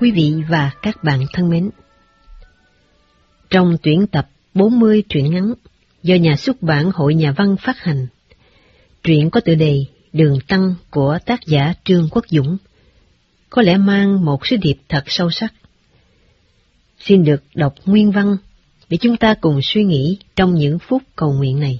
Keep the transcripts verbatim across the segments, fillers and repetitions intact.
Quý vị và các bạn thân mến, trong tuyển tập bốn mươi truyện ngắn do nhà xuất bản Hội Nhà văn phát hành, truyện có tựa đề Đường Tăng của tác giả Trương Quốc Dũng có lẽ mang một sứ điệp thật sâu sắc. Xin được đọc nguyên văn để chúng ta cùng suy nghĩ trong những phút cầu nguyện này.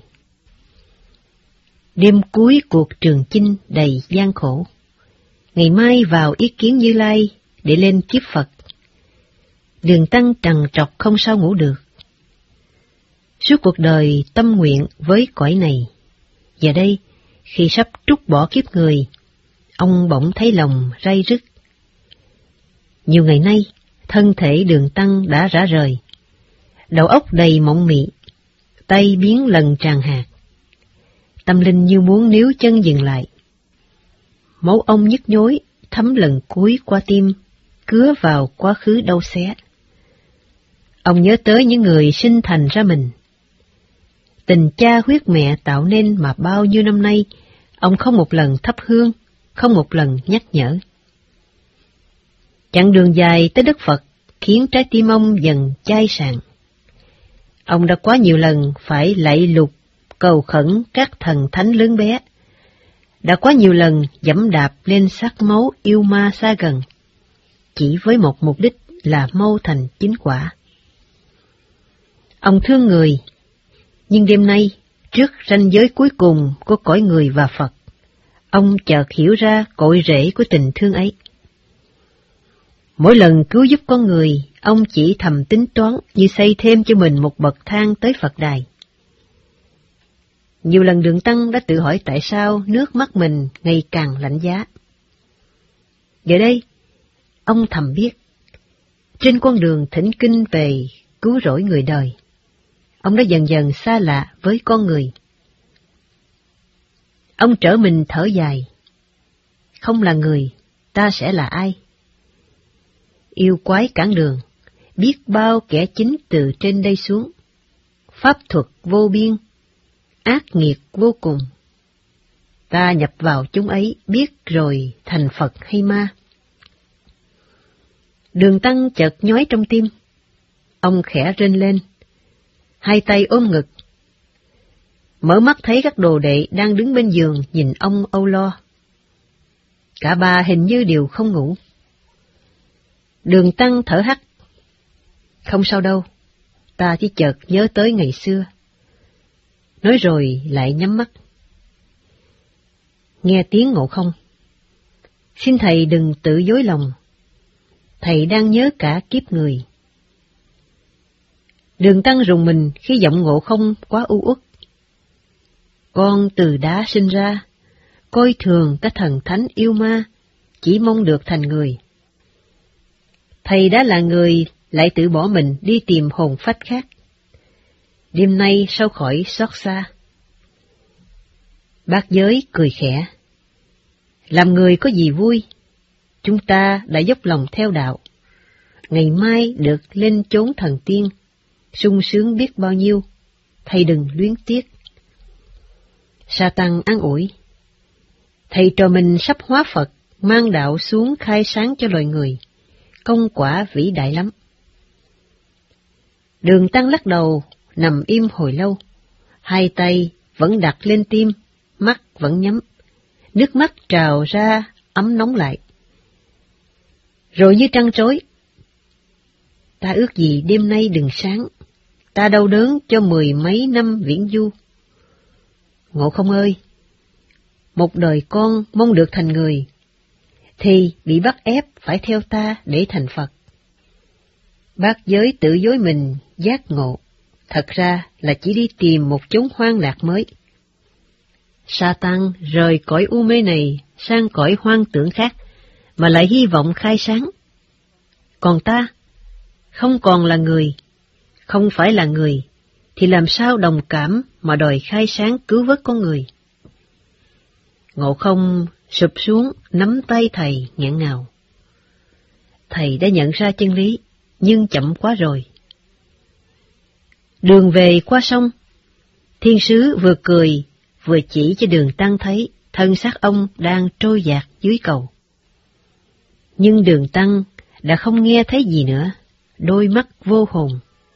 Đêm cuối cuộc trường chinh đầy gian khổ, ngày mai vào ý kiến Như Lai để lên kiếp Phật. Đường Tăng trằn trọc không sao ngủ được. Suốt cuộc đời tâm nguyện với cõi này, giờ đây khi sắp trút bỏ kiếp người, ông bỗng thấy lòng ray rứt. Nhiều ngày nay, thân thể Đường Tăng đã rã rời, đầu óc đầy mộng mị, tay biến lần tràn hạt. Tâm linh như muốn níu chân dừng lại. Máu ông nhức nhối, thấm lần cuối qua tim, cứa vào quá khứ đau xé. Ông nhớ tới những người sinh thành ra mình. Tình cha huyết mẹ tạo nên mà bao nhiêu năm nay, ông không một lần thắp hương, không một lần nhắc nhở. Chặng đường dài tới đất Phật khiến trái tim ông dần chai sạn. Ông đã quá nhiều lần phải lạy lục, cầu khẩn các thần thánh lớn bé, đã quá nhiều lần dẫm đạp lên xác máu yêu ma xa gần, chỉ với một mục đích là mau thành chính quả. Ông thương người, nhưng đêm nay, trước ranh giới cuối cùng của cõi người và Phật, ông chợt hiểu ra cội rễ của tình thương ấy. Mỗi lần cứu giúp con người, ông chỉ thầm tính toán như xây thêm cho mình một bậc thang tới Phật đài. Nhiều lần Đường Tăng đã tự hỏi tại sao nước mắt mình ngày càng lạnh giá. Giờ đây, ông thầm biết, trên con đường thỉnh kinh về cứu rỗi người đời, ông đã dần dần xa lạ với con người. Ông trở mình thở dài, không là người, ta sẽ là ai? Yêu quái cản đường, biết bao kẻ chính từ trên đây xuống, pháp thuật vô biên, ác nghiệt vô cùng. Ta nhập vào chúng ấy biết rồi thành Phật hay ma. Đường Tăng chợt nhói trong tim, ông khẽ rên lên, hai tay ôm ngực. Mở mắt thấy các đồ đệ đang đứng bên giường nhìn ông âu lo. Cả ba hình như đều không ngủ. Đường Tăng thở hắt. Không sao đâu, ta chỉ chợt nhớ tới ngày xưa. Nói rồi lại nhắm mắt. Nghe tiếng Ngộ Không. Xin thầy đừng tự dối lòng. Thầy đang nhớ cả kiếp người. Đường Tăng rùng mình khi giọng Ngộ Không quá u uất. Con từ đá sinh ra, coi thường các thần thánh yêu ma, chỉ mong được thành người. Thầy đã là người, lại tự bỏ mình đi tìm hồn phách khác. Đêm nay sao khỏi xót xa. Bác Giới cười khẽ. Làm người có gì vui, chúng ta đã dốc lòng theo đạo. Ngày mai được lên chốn thần tiên, sung sướng biết bao nhiêu, thầy đừng luyến tiếc. Sa Tăng an ủi. Thầy trò mình sắp hóa Phật, mang đạo xuống khai sáng cho loài người, công quả vĩ đại lắm. Đường Tăng lắc đầu, nằm im hồi lâu, hai tay vẫn đặt lên tim, mắt vẫn nhắm, nước mắt trào ra ấm nóng lại. Rồi như trăng trối, ta ước gì đêm nay đừng sáng, ta đau đớn cho mười mấy năm viễn du. Ngộ Không ơi, một đời con mong được thành người, thì bị bắt ép phải theo ta để thành Phật. Bác Giới tự dối mình giác ngộ, thật ra là chỉ đi tìm một chốn hoang lạc mới. Sa Tăng rời cõi u mê này sang cõi hoang tưởng khác, mà lại hy vọng khai sáng. Còn ta, không còn là người, không phải là người, thì làm sao đồng cảm mà đòi khai sáng cứu vớt con người? Ngộ Không sụp xuống nắm tay thầy nghẹn ngào. Thầy đã nhận ra chân lý, nhưng chậm quá rồi. Đường về qua sông, thiên sứ vừa cười vừa chỉ cho Đường Tăng thấy thân xác ông đang trôi dạt dưới cầu. Nhưng Đường Tăng đã không nghe thấy gì nữa, đôi mắt vô hồn.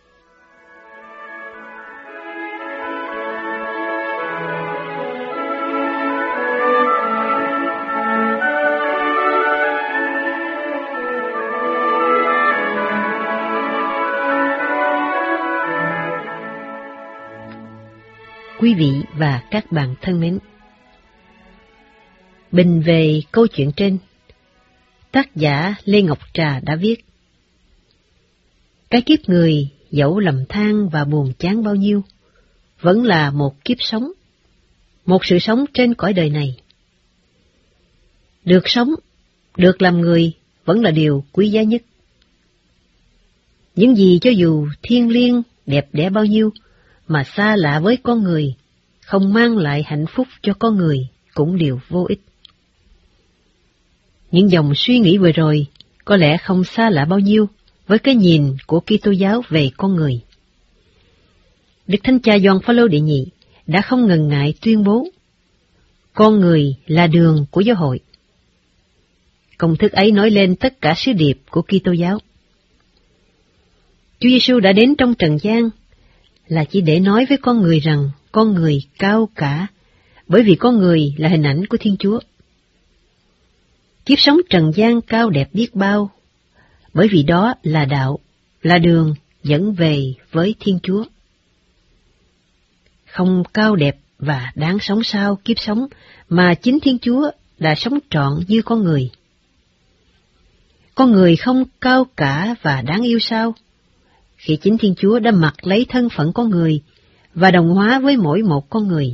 Quý vị và các bạn thân mến, bình về câu chuyện trên, tác giả Lê Ngọc Trà đã viết: cái kiếp người dẫu lầm than và buồn chán bao nhiêu, vẫn là một kiếp sống, một sự sống trên cõi đời này. Được sống, được làm người vẫn là điều quý giá nhất. Những gì cho dù thiêng liêng, đẹp đẽ bao nhiêu, mà xa lạ với con người, không mang lại hạnh phúc cho con người cũng đều vô ích. Những dòng suy nghĩ vừa rồi có lẽ không xa lạ bao nhiêu với cái nhìn của Kitô giáo về con người. Đức Thánh Cha Gioan Phaolô đệ nhị đã không ngần ngại tuyên bố: con người là đường của giáo hội. Công thức ấy nói lên tất cả sứ điệp của Kitô giáo. Chúa Giêsu đã đến trong trần gian là chỉ để nói với con người rằng con người cao cả, bởi vì con người là hình ảnh của Thiên Chúa. Kiếp sống trần gian cao đẹp biết bao, bởi vì đó là đạo, là đường dẫn về với Thiên Chúa. Không cao đẹp và đáng sống sao kiếp sống mà chính Thiên Chúa đã sống trọn như con người. Con người không cao cả và đáng yêu sao, khi chính Thiên Chúa đã mặc lấy thân phận con người và đồng hóa với mỗi một con người.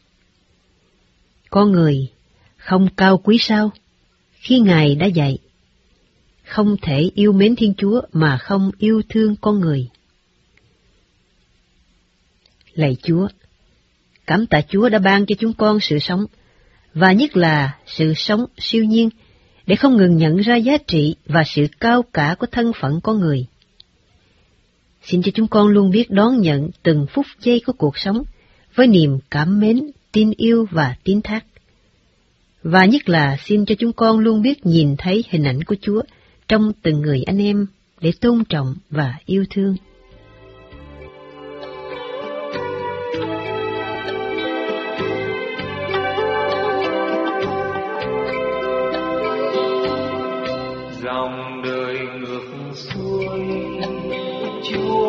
Con người không cao quý sao, khi Ngài đã dạy: không thể yêu mến Thiên Chúa mà không yêu thương con người. Lạy Chúa, cảm tạ Chúa đã ban cho chúng con sự sống, và nhất là sự sống siêu nhiên, để không ngừng nhận ra giá trị và sự cao cả của thân phận con người. Xin cho chúng con luôn biết đón nhận từng phút giây của cuộc sống với niềm cảm mến, tin yêu và tín thác. Và nhất là xin cho chúng con luôn biết nhìn thấy hình ảnh của Chúa trong từng người anh em để tôn trọng và yêu thương. Dòng đời ngược xuôi, Chúa